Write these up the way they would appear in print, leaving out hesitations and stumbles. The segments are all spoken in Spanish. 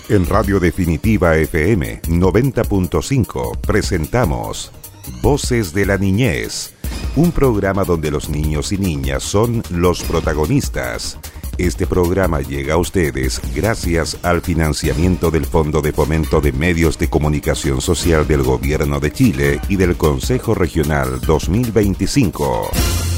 En Radio Definitiva FM 90.5 presentamos Voces de la Niñez, un programa donde los niños y niñas son los protagonistas. Este programa llega a ustedes gracias al financiamiento del Fondo de Fomento de Medios de Comunicación Social del Gobierno de Chile y del Consejo Regional 2025.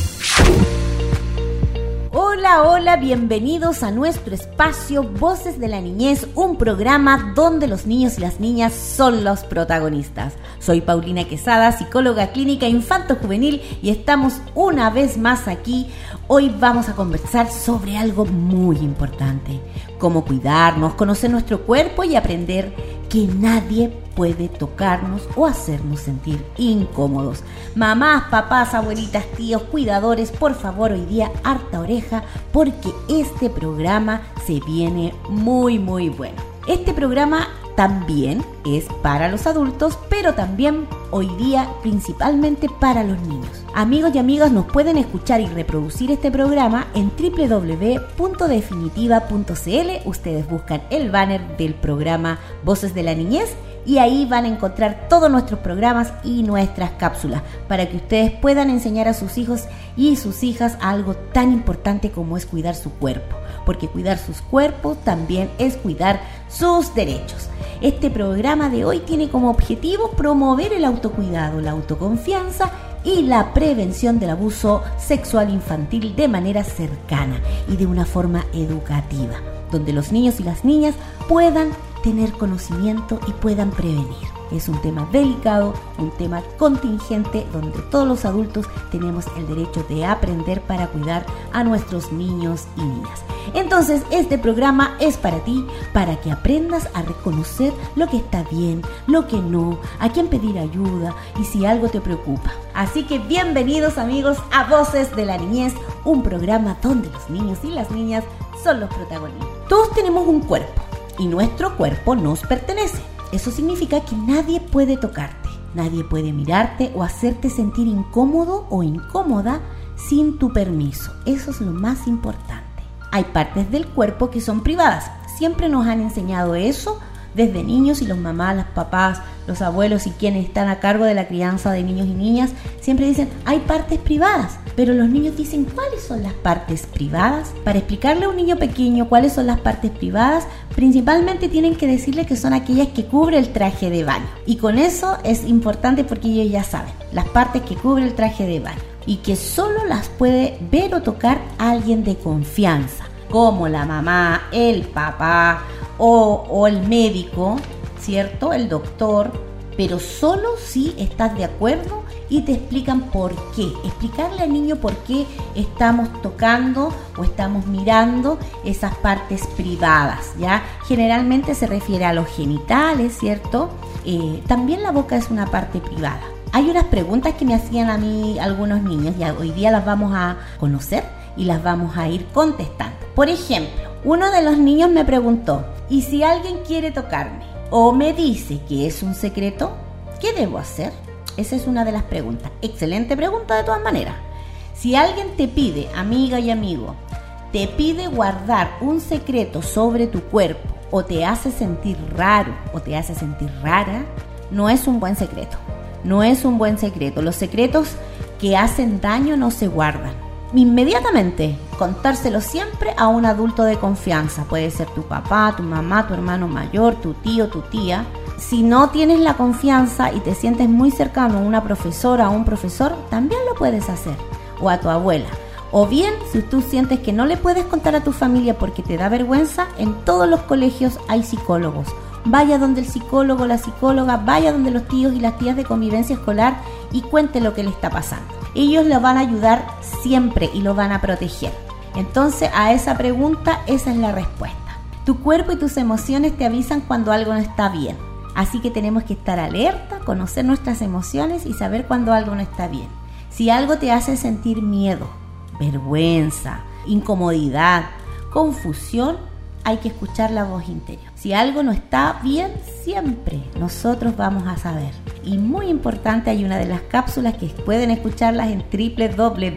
Hola, bienvenidos a nuestro espacio Voces de la Niñez, un programa donde los niños y las niñas son los protagonistas. Soy Paulina Quesada, psicóloga clínica infanto-juvenil, y estamos una vez más aquí. Hoy vamos a conversar sobre algo muy importante: cómo cuidarnos, conocer nuestro cuerpo y aprender que nadie puede tocarnos o hacernos sentir incómodos. Mamás, papás, abuelitas, tíos, cuidadores, por favor, hoy día harta oreja, porque este programa se viene muy bueno. Este programa también es para los adultos, pero también hoy día principalmente para los niños. Amigos y amigas, nos pueden escuchar y reproducir este programa en www.definitiva.cl. Ustedes buscan el banner del programa Voces de la Niñez y ahí van a encontrar todos nuestros programas y nuestras cápsulas para que ustedes puedan enseñar a sus hijos y sus hijas algo tan importante como es cuidar su cuerpo, porque cuidar sus cuerpos también es cuidar sus derechos. Este programa de hoy tiene como objetivo promover el autocuidado, la autoconfianza y la prevención del abuso sexual infantil de manera cercana y de una forma educativa, donde los niños y las niñas puedan tener conocimiento y puedan prevenir. Es un tema delicado, un tema contingente, donde todos los adultos tenemos el derecho de aprender para cuidar a nuestros niños y niñas. Entonces, este programa es para ti, para que aprendas a reconocer lo que está bien, lo que no, a quién pedir ayuda y si algo te preocupa. Así que bienvenidos, amigos, a Voces de la Niñez, un programa donde los niños y las niñas son los protagonistas. Todos tenemos un cuerpo y nuestro cuerpo nos pertenece. Eso significa que nadie puede tocarte, nadie puede mirarte o hacerte sentir incómodo o incómoda sin tu permiso. Eso es lo más importante. Hay partes del cuerpo que son privadas. Siempre nos han enseñado eso desde niños, y los mamás, las papás, los abuelos y quienes están a cargo de la crianza de niños y niñas siempre dicen: hay partes privadas. Pero los niños dicen: ¿cuáles son las partes privadas? Para explicarle a un niño pequeño cuáles son las partes privadas, principalmente tienen que decirle que son aquellas que cubre el traje de baño. Y con eso es importante porque ellos ya saben las partes que cubre el traje de baño y que solo las puede ver o tocar alguien de confianza, como la mamá, el papá o el médico, ¿cierto? El doctor, pero solo si estás de acuerdo y te explican por qué. Explicarle al niño por qué estamos tocando o estamos mirando esas partes privadas, ¿ya? Generalmente se refiere a los genitales, ¿cierto? También la boca es una parte privada. Hay unas preguntas que me hacían a mí algunos niños y hoy día las vamos a conocer y las vamos a ir contestando. Por ejemplo, uno de los niños me preguntó: ¿y si alguien quiere tocarme o me dice que es un secreto, qué debo hacer? Esa es una de las preguntas. Excelente pregunta de todas maneras. Si alguien te pide, amiga y amigo, te pide guardar un secreto sobre tu cuerpo o te hace sentir raro o te hace sentir rara, no es un buen secreto. No es un buen secreto. Los secretos que hacen daño no se guardan. Inmediatamente contárselo siempre a un adulto de confianza. Puede ser tu papá, tu mamá, tu hermano mayor, tu tío, tu tía. Si no tienes la confianza y te sientes muy cercano a una profesora o un profesor, también lo puedes hacer, o a tu abuela. O bien, si tú sientes que no le puedes contar a tu familia porque te da vergüenza, en todos los colegios hay psicólogos. Vaya donde el psicólogo, la psicóloga, vaya donde los tíos y las tías de convivencia escolar y cuente lo que le está pasando. Ellos lo van a ayudar siempre y lo van a proteger. Entonces, a esa pregunta, esa es la respuesta. Tu cuerpo y tus emociones te avisan cuando algo no está bien. Así que tenemos que estar alerta, conocer nuestras emociones y saber cuando algo no está bien. Si algo te hace sentir miedo, vergüenza, incomodidad, confusión, hay que escuchar la voz interior. Si algo no está bien, siempre nosotros vamos a saber. Y muy importante, hay una de las cápsulas que pueden escucharlas en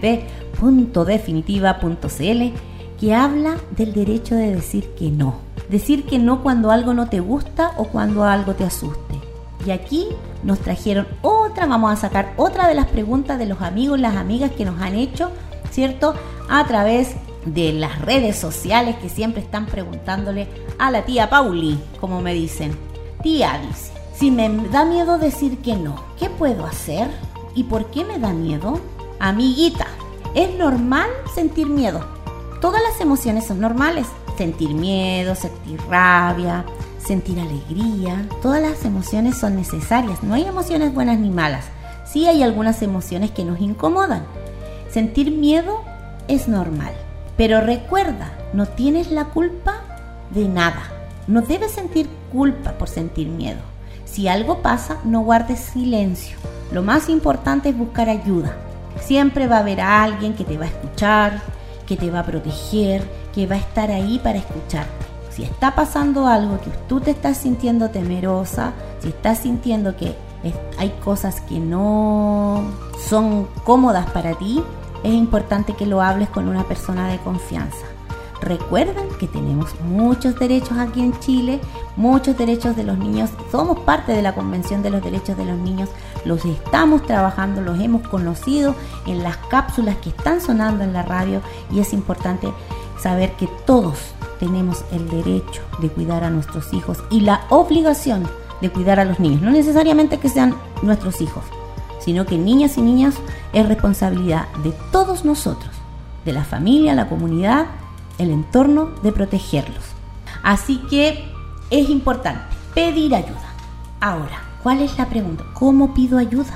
www.definitiva.cl que habla del derecho de decir que no. decir que no cuando algo no te gusta o cuando algo te asuste. Y aquí nos trajeron vamos a sacar otra de las preguntas de los amigos, las amigas que nos han hecho, ¿cierto? A través de las redes sociales, que siempre están preguntándole a la tía Pauli, como me dicen. Tía, dice, si me da miedo decir que no, ¿qué puedo hacer? ¿Y por qué me da miedo? Amiguita, es normal sentir miedo. Todas las emociones son normales. Sentir miedo, sentir rabia, sentir alegría. Todas las emociones son necesarias. No hay emociones buenas ni malas. Sí hay algunas emociones que nos incomodan. Sentir miedo es normal. Pero recuerda, no tienes la culpa de nada. No debes sentir culpa por sentir miedo. Si algo pasa, no guardes silencio. Lo más importante es buscar ayuda. Siempre va a haber alguien que te va a escuchar, que te va a proteger, que va a estar ahí para escucharte. Si está pasando algo, que tú te estás sintiendo temerosa, si estás sintiendo que hay cosas que no son cómodas para ti, es importante que lo hables con una persona de confianza. Recuerden que tenemos muchos derechos aquí en Chile, muchos derechos de los niños. Somos parte de la Convención de los Derechos de los Niños. Los estamos trabajando, los hemos conocido en las cápsulas que están sonando en la radio, y es importante saber que todos tenemos el derecho de cuidar a nuestros hijos y la obligación de cuidar a los niños. No necesariamente que sean nuestros hijos, sino que niñas y niñas es responsabilidad de todos nosotros, de la familia, la comunidad, el entorno, de protegerlos. Así que es importante pedir ayuda. Ahora, ¿cuál es la pregunta? ¿Cómo pido ayuda?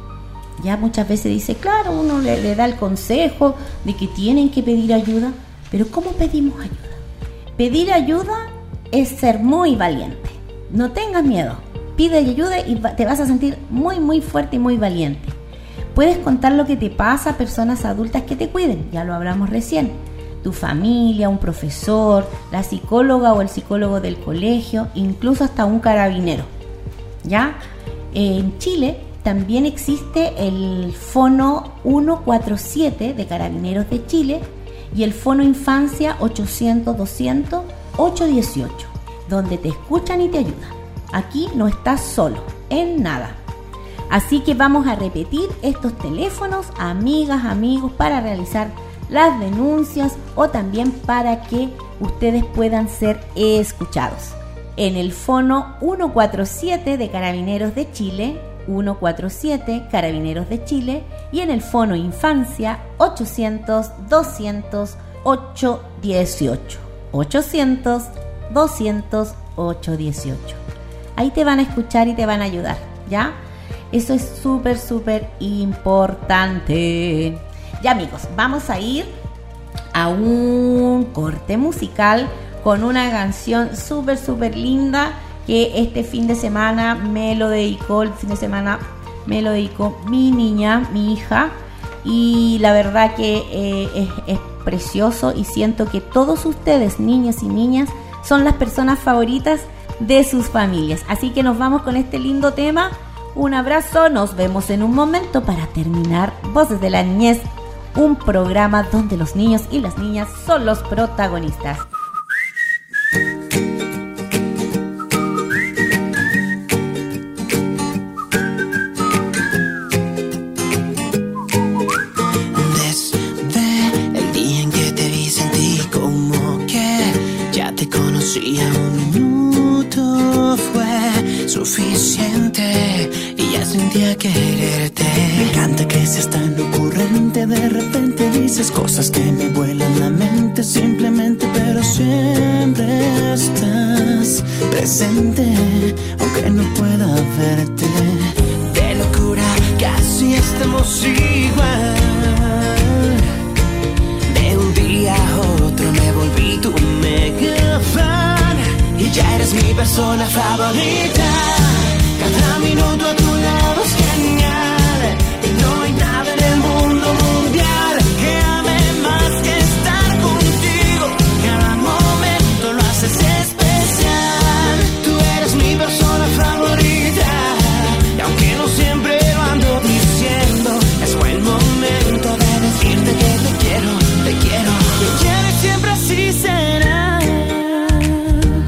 Ya muchas veces dice, claro, uno le da el consejo de que tienen que pedir ayuda, pero ¿cómo pedimos ayuda? Pedir ayuda es ser muy valiente. No tengas miedo. Pide ayuda y te vas a sentir muy, muy fuerte y muy valiente. Puedes contar lo que te pasa a personas adultas que te cuiden. Ya lo hablamos recién. Tu familia, un profesor, la psicóloga o el psicólogo del colegio, incluso hasta un carabinero. ¿Ya? En Chile también existe el Fono 147 de Carabineros de Chile y el Fono Infancia 800-200-818, donde te escuchan y te ayudan. Aquí no estás solo, en nada. Así que vamos a repetir estos teléfonos, amigas, amigos, para realizar las denuncias o también para que ustedes puedan ser escuchados. En el Fono 147 de Carabineros de Chile, 147 Carabineros de Chile, y en el Fono Infancia 800-200-818. 800-200-818. Ahí te van a escuchar y te van a ayudar, ¿ya? Eso es súper, súper importante. Ya, amigos, vamos a ir a un corte musical con una canción súper, súper linda que este fin de semana me lo dedicó, mi niña, mi hija, y la verdad que es precioso, y siento que todos ustedes, niños y niñas, son las personas favoritas de sus familias. Así que nos vamos con este lindo tema. Un abrazo, nos vemos en un momento para terminar Voces de la Niñez, un programa donde los niños y las niñas son los protagonistas. Un minuto fue suficiente y ya sentía quererte. Me encanta que seas tan ocurrente. De repente dices cosas que me vuelan la mente simplemente, pero siempre estás presente, aunque no pueda verte. Qué locura, casi estamos igual. De un día a otro me volví tu mega fan y ya eres mi persona favorita. Cada minuto a tu lado es genial y no hay nada en el mundo mundial que ame más que estar contigo. Cada momento lo haces especial. Tú eres mi persona favorita y aunque no siempre lo ando diciendo, es buen momento de decirte que te quiero y siempre así será.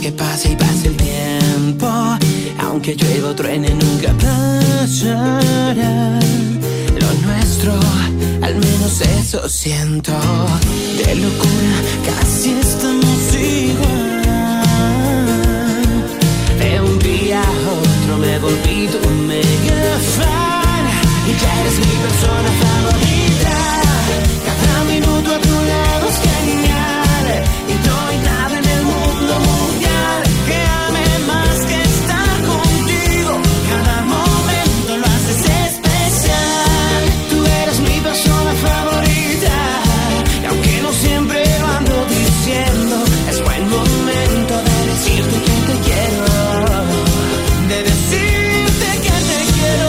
que pase y pase el tiempo, aunque llueva o truene nunca pasará. Lo nuestro, al menos eso siento. De locura casi estamos igual. De un día a otro me volví tu mega fan y ya eres mi persona favorita. Cada minuto a tu lado es genial y no hay nada en el mundo mundial que ame más que estar contigo. Cada momento lo haces especial. Tú eres mi persona favorita y aunque no siempre lo ando diciendo, es buen momento de decirte que te quiero, de decirte que te quiero.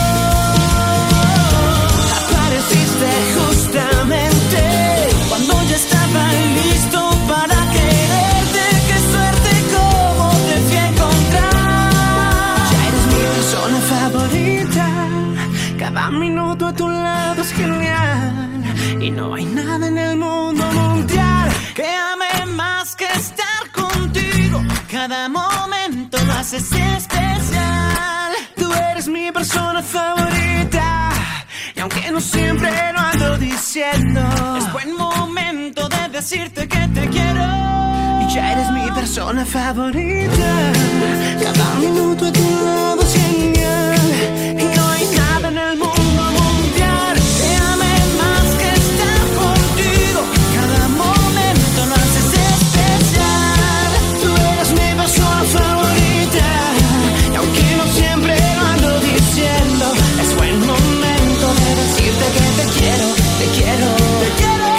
Apareciste justamente cuando ya estaba listo para quererte. Qué suerte como te fui a encontrar. Ya eres mi persona favorita. Cada minuto a tu lado es genial y no hay nada en el mundo mundial que ame más que estar contigo. Cada momento lo haces especial. Tú eres mi persona favorita y aunque no siempre lo ando diciendo, es buen momento de decirte que te quiero. Y ya eres mi persona favorita. Cada minuto a tu lado es genial y no hay nada en el mundo mundial que ame más que estar contigo. Cada momento lo haces especial. Tú eres mi persona favorita y aunque no siempre lo ando diciendo, es buen momento de decirte que te quiero, te quiero, te quiero.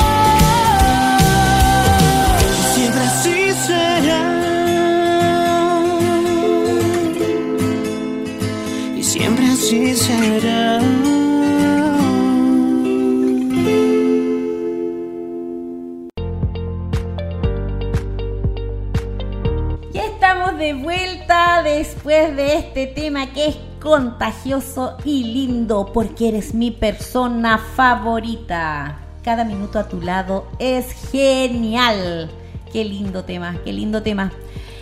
Siempre así será y siempre así será. Ya estamos de vuelta después de este tema que es contagioso y lindo, porque eres mi persona favorita. Cada minuto a tu lado es genial. Qué lindo tema, qué lindo tema.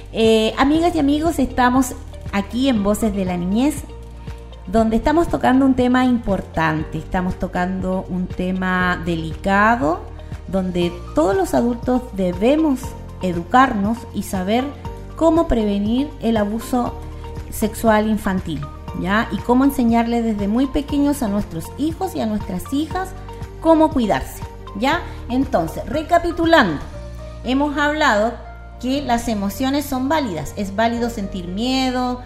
Amigas y amigos, estamos aquí en Voces de la Niñez, donde estamos tocando un tema importante. Estamos tocando un tema delicado, donde todos los adultos debemos educarnos y saber cómo prevenir el abuso sexual infantil, ¿ya? Y cómo enseñarles desde muy pequeños a nuestros hijos y a nuestras hijas cómo cuidarse, ¿ya? Entonces, recapitulando, hemos hablado que las emociones son válidas. Es válido sentir miedo,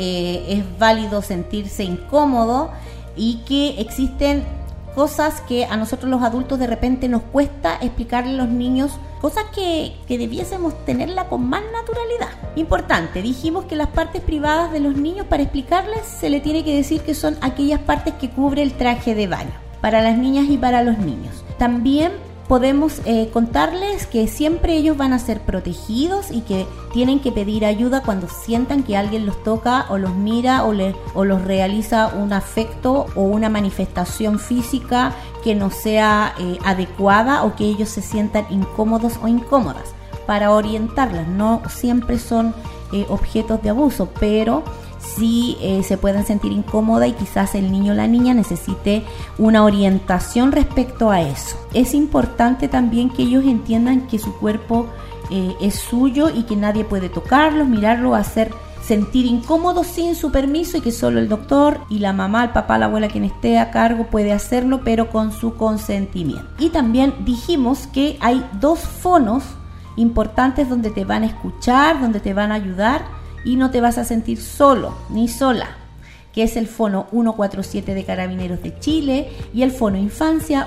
es válido sentirse incómodo y que existen cosas que a nosotros los adultos de repente nos cuesta explicarle a los niños, cosas que debiésemos tenerla con más naturalidad. Importante, dijimos que las partes privadas de los niños, para explicarles se le tiene que decir que son aquellas partes que cubre el traje de baño, para las niñas y para los niños. También podemos contarles que siempre ellos van a ser protegidos y que tienen que pedir ayuda cuando sientan que alguien los toca o los mira o los realiza un afecto o una manifestación física que no sea adecuada o que ellos se sientan incómodos o incómodas, para orientarlas. No siempre son objetos de abuso, pero sí se pueden sentir incómoda y quizás el niño o la niña necesite una orientación respecto a eso. Es importante también que ellos entiendan que su cuerpo es suyo y que nadie puede tocarlo, mirarlo, hacer sentir incómodo sin su permiso, y que solo el doctor y la mamá, el papá, la abuela, quien esté a cargo puede hacerlo, pero con su consentimiento. Y también dijimos que hay 2 fonos importantes donde te van a escuchar, donde te van a ayudar y no te vas a sentir solo ni sola, que es el fono 147 de Carabineros de Chile y el fono Infancia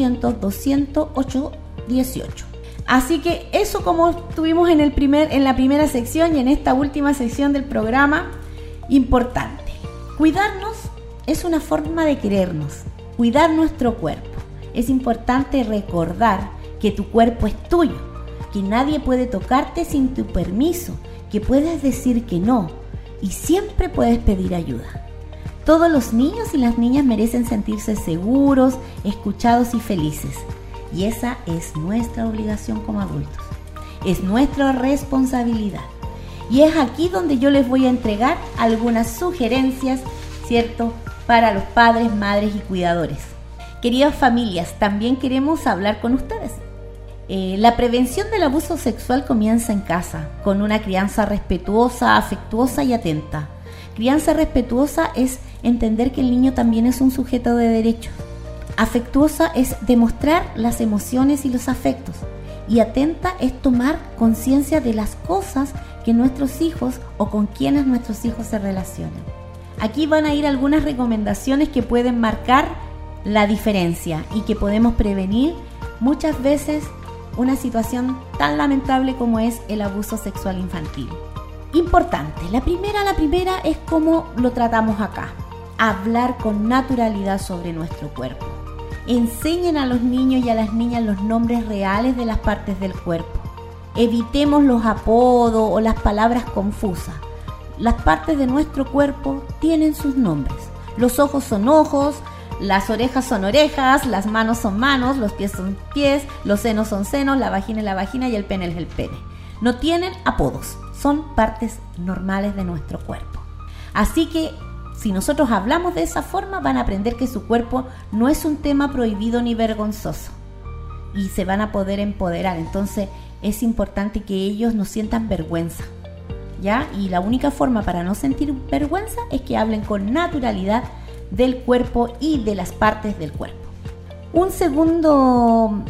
800-200-818. Así que eso, como estuvimos en la primera sección y en esta última sección del programa, importante. Cuidarnos es una forma de querernos, cuidar nuestro cuerpo. Es importante recordar que tu cuerpo es tuyo, que nadie puede tocarte sin tu permiso, que puedes decir que no y siempre puedes pedir ayuda. Todos los niños y las niñas merecen sentirse seguros, escuchados y felices. Y esa es nuestra obligación como adultos. es nuestra responsabilidad. Y es aquí donde yo les voy a entregar algunas sugerencias, ¿cierto?, para los padres, madres y cuidadores. Queridas familias, también queremos hablar con ustedes. La prevención del abuso sexual comienza en casa, con una crianza respetuosa, afectuosa y atenta. Crianza respetuosa es entender que el niño también es un sujeto de derechos. Afectuosa es demostrar las emociones y los afectos. Y atenta es tomar conciencia de las cosas que nuestros hijos o con quienes nuestros hijos se relacionan. Aquí van a ir algunas recomendaciones que pueden marcar la diferencia y que podemos prevenir muchas veces una situación tan lamentable como es el abuso sexual infantil. Importante, la primera es cómo lo tratamos acá. Hablar con naturalidad sobre nuestro cuerpo. Enseñen a los niños y a las niñas los nombres reales de las partes del cuerpo. Evitemos los apodos o las palabras confusas. Las partes de nuestro cuerpo tienen sus nombres. Los ojos son ojos, las orejas son orejas, las manos son manos, los pies son pies, los senos son senos, la vagina es la vagina y el pene es el pene. No tienen apodos, son partes normales de nuestro cuerpo. Así que si nosotros hablamos de esa forma, van a aprender que su cuerpo no es un tema prohibido ni vergonzoso y se van a poder empoderar. Entonces es importante que ellos no sientan vergüenza, ¿ya? Y la única forma para no sentir vergüenza es que hablen con naturalidad del cuerpo y de las partes del cuerpo. Un segundo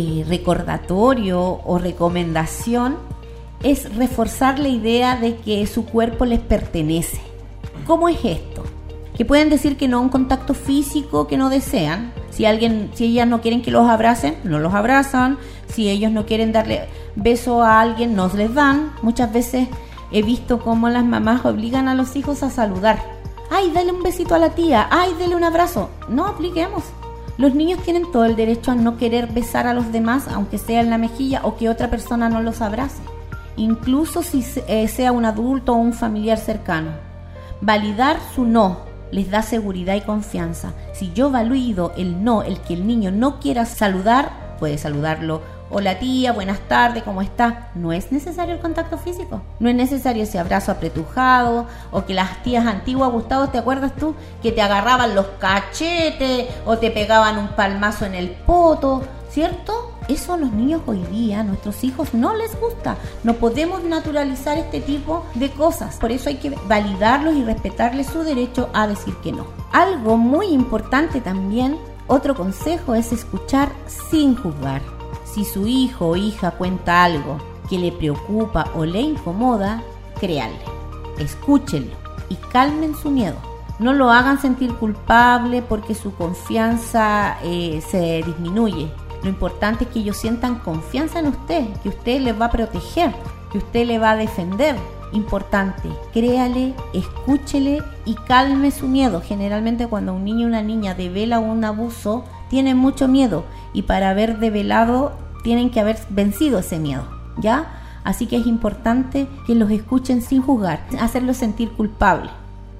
recordatorio o recomendación es reforzar la idea de que su cuerpo les pertenece. ¿Cómo es esto? Que pueden decir que no a un contacto físico que no desean. Si ellas no quieren que los abracen, no los abrazan. Si ellos no quieren darle beso a alguien, no les dan. Muchas veces he visto cómo las mamás obligan a los hijos a saludar. ¡Ay, dale un besito a la tía! ¡Ay, dale un abrazo! No apliquemos. Los niños tienen todo el derecho a no querer besar a los demás, aunque sea en la mejilla o que otra persona no los abrace. Incluso si sea un adulto o un familiar cercano. Validar su no les da seguridad y confianza. Si yo valido el no, el que el niño no quiera saludar, puede saludarlo. Hola tía, buenas tardes, ¿cómo está? No es necesario el contacto físico. No es necesario ese abrazo apretujado o que las tías antiguas, Gustavo, ¿te acuerdas tú? Que te agarraban los cachetes o te pegaban un palmazo en el poto, ¿cierto? Eso a los niños hoy día, a nuestros hijos, no les gusta. No podemos naturalizar este tipo de cosas. Por eso hay que validarlos y respetarles su derecho a decir que no. Algo muy importante también, otro consejo, es escuchar sin juzgar. Si su hijo o hija cuenta algo que le preocupa o le incomoda, créanle, escúchenlo y calmen su miedo. No lo hagan sentir culpable porque su confianza se disminuye. Lo importante es que ellos sientan confianza en usted, que usted les va a proteger, que usted le va a defender. Importante, créale, escúchele y calme su miedo. Generalmente cuando un niño o una niña devela un abuso, tienen mucho miedo y para haber develado tienen que haber vencido ese miedo, ¿ya? Así que es importante que los escuchen sin juzgar, hacerlos sentir culpables.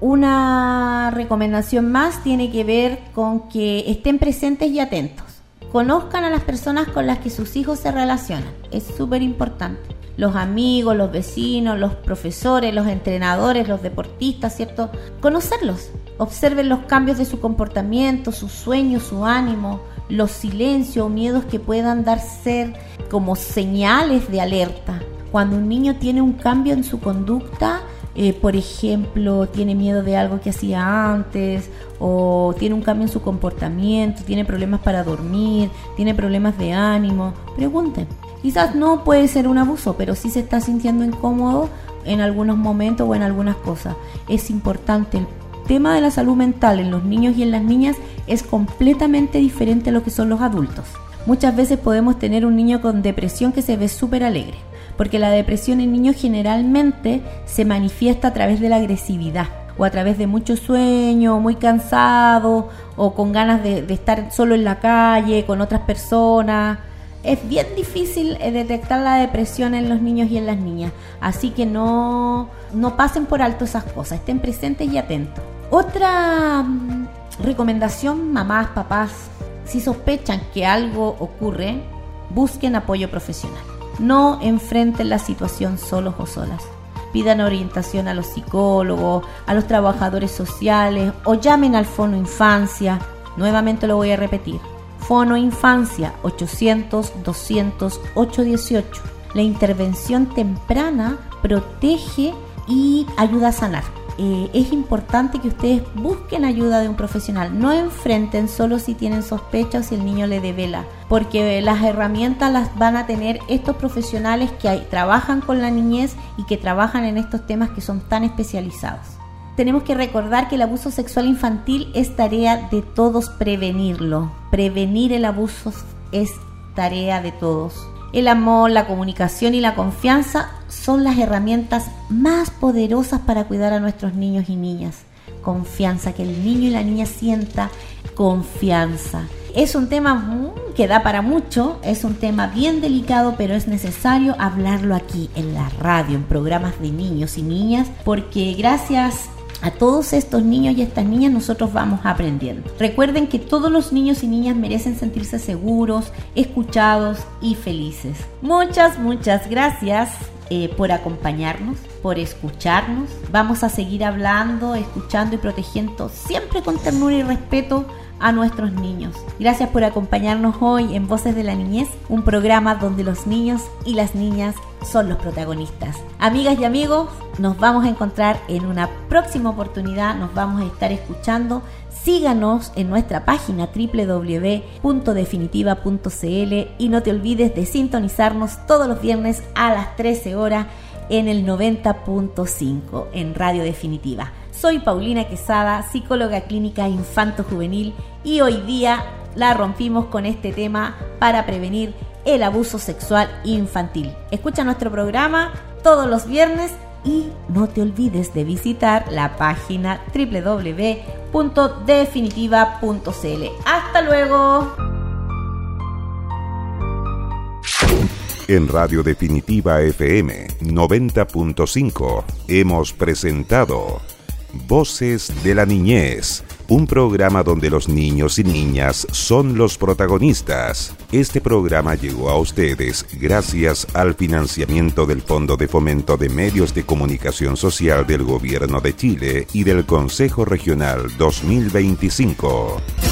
Una recomendación más tiene que ver con que estén presentes y atentos. Conozcan a las personas con las que sus hijos se relacionan, es súper importante. Los amigos, los vecinos, los profesores, los entrenadores, los deportistas, ¿cierto? Conocerlos. Observen los cambios de su comportamiento, sus sueños, su ánimo, los silencios o miedos que puedan dar ser como señales de alerta. Cuando un niño tiene un cambio en su conducta, por ejemplo, tiene miedo de algo que hacía antes, o tiene un cambio en su comportamiento, tiene problemas para dormir, tiene problemas de ánimo, pregunten. Quizás no puede ser un abuso, pero sí se está sintiendo incómodo en algunos momentos o en algunas cosas. Es importante. El tema de la salud mental en los niños y en las niñas es completamente diferente a lo que son los adultos. Muchas veces podemos tener un niño con depresión que se ve súper alegre, porque la depresión en niños generalmente se manifiesta a través de la agresividad o a través de mucho sueño, muy cansado o con ganas de estar solo en la calle, con otras personas. Es bien difícil detectar la depresión en los niños y en las niñas, así que no pasen por alto esas cosas, estén presentes y atentos. Otra recomendación, mamás, papás, si sospechan que algo ocurre, busquen apoyo profesional. no enfrenten la situación solos o solas. Pidan orientación a los psicólogos, a los trabajadores sociales o llamen al Fono Infancia. Nuevamente lo voy a repetir. Fono Infancia 800-200-818. La intervención temprana protege y ayuda a sanar. Es importante que ustedes busquen ayuda de un profesional. No enfrenten solo si tienen sospecha o si el niño le devela, porque las herramientas las van a tener estos profesionales que trabajan con la niñez y que trabajan en estos temas que son tan especializados. Tenemos que recordar que el abuso sexual infantil es tarea de todos prevenirlo. Prevenir el abuso es tarea de todos. El amor, la comunicación y la confianza son las herramientas más poderosas para cuidar a nuestros niños y niñas. Confianza, que el niño y la niña sienta confianza. Es un tema que da para mucho, es un tema bien delicado, pero es necesario hablarlo aquí en la radio, en programas de niños y niñas, porque gracias a todos estos niños y estas niñas nosotros vamos aprendiendo. Recuerden que todos los niños y niñas merecen sentirse seguros, escuchados y felices. Muchas gracias por acompañarnos, por escucharnos. Vamos a seguir hablando, escuchando y protegiendo siempre con ternura y respeto a nuestros niños. Gracias por acompañarnos hoy en Voces de la Niñez, un programa donde los niños y las niñas son los protagonistas. Amigas y amigos, nos vamos a encontrar en una próxima oportunidad, nos vamos a estar escuchando. Síganos en nuestra página www.definitiva.cl y no te olvides de sintonizarnos todos los viernes a las 13 horas en el 90.5 en Radio Definitiva. Soy Paulina Quesada, psicóloga clínica infanto-juvenil, y hoy día la rompimos con este tema para prevenir el abuso sexual infantil. Escucha nuestro programa todos los viernes y no te olvides de visitar la página www.definitiva.cl. ¡Hasta luego! En Radio Definitiva FM 90.5 hemos presentado Voces de la Niñez, un programa donde los niños y niñas son los protagonistas. Este programa llegó a ustedes gracias al financiamiento del Fondo de Fomento de Medios de Comunicación Social del Gobierno de Chile y del Consejo Regional 2025.